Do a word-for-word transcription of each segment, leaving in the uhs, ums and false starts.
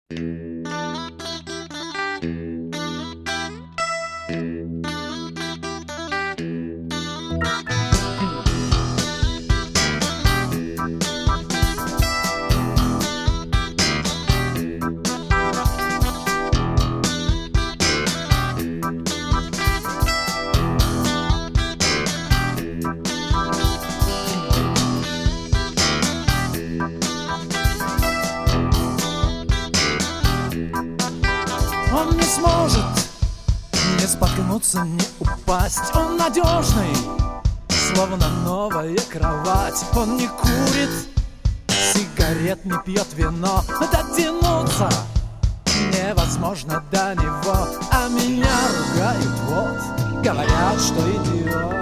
Он не сможет не споткнуться, не упасть. Он надежный, словно новая кровать. Он не курит сигарет, не пьет вино. Дотянуться невозможно до него. А меня ругают, вот, говорят, что идиот.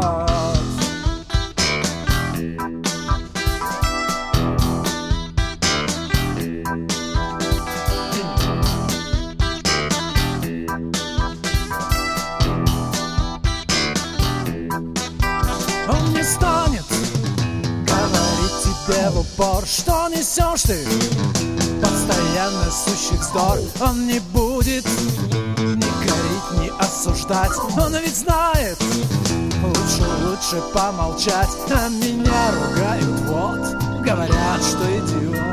Он не станет говорить тебе в упор, что несешь ты, постоянно сущий вздор. Он не будет ни корить, ни осуждать. Он ведь знает, лучше, лучше помолчать. А меня ругают, вот, говорят, что идиот.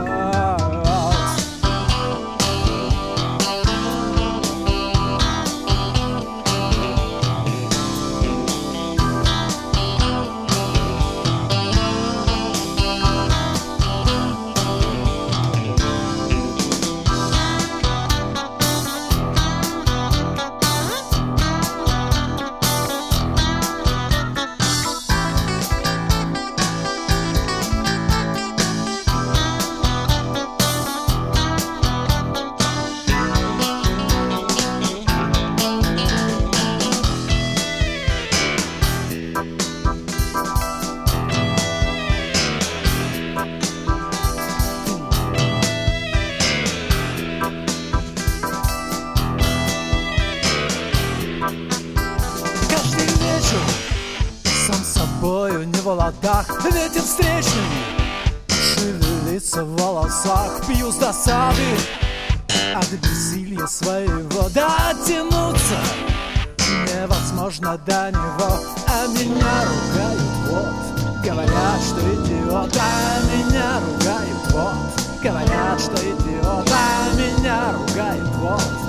Сам собою не в ладах, ветер встречный шевелится в волосах. Пью с досады от бессилия своего. Дотянуться невозможно до него. А меня ругают, вот, говорят, что идиот. А меня ругают, вот, говорят, что идиот. А меня ругают, вот,